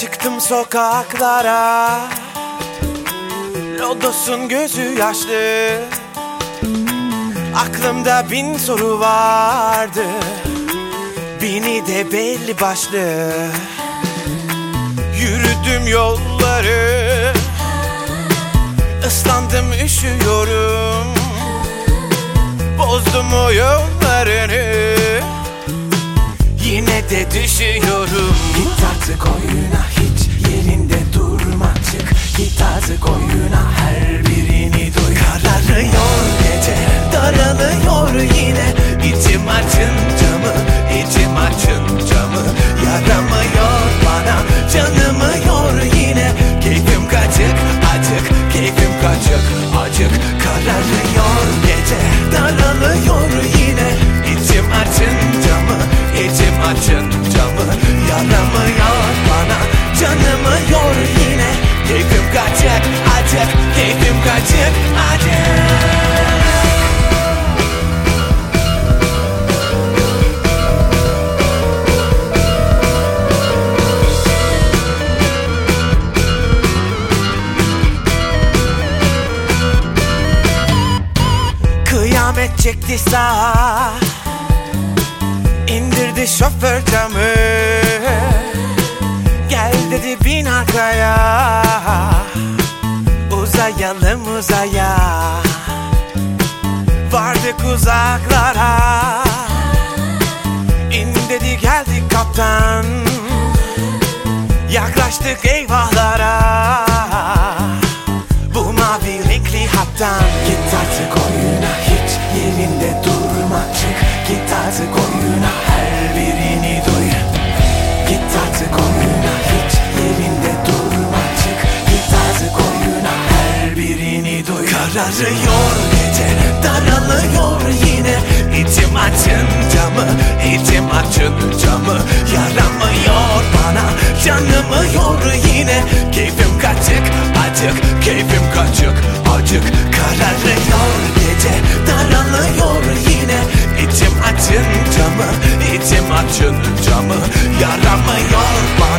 Çıktım sokaklara, lodosun gözü yaşlı. Aklımda bin soru vardı, bini de belli başlı. Yürüdüm yolları, ıslandım üşüyorum. Bozdum oyunlarını, yine de düşüyorum. Git artık oyuna, hiç yerinde durma, çık. Git artık oyuna, her birini duy. Kararıyor gece, daralıyor yine. İçim açınca mı, içim açınca mı? Yaramıyor bana, canımı yor yine. Keyfim kaçık, acık, keyfim kaçık, acık. Kararıyor gece, daralıyor yine. İçim açınca mı, içim açınca mı? Yaramıyor bana, canımı yor yine. Keyfim kaçık, acık, keyfim kaçık, acık. Kıyamet çekti sağa, indirdi şoför camı. Gel dedi bin arkaya, uzayalım uzaya. Vardık uzaklara, in dedi geldi kaptan. Yaklaştık eyvahlara, bu mavi renkli hattan. Git artık oyuna, hiç yerinde durma, çık. Git artık oyuna, her birini duy. Git artık oyuna, hiç yerinde durma, çık. Git artık oyuna, her birini duy. Kararıyor gece, daralıyor yine. İçim açınca mı, içim açınca mı? Yaramıyor bana, canımı yor yine. Keyfim kaçık, acık, keyfim kaçık, acık. Kararıyor gece, daralıyor yine. İçim açınca mı, içim açınca mı? Yaramıyor bana,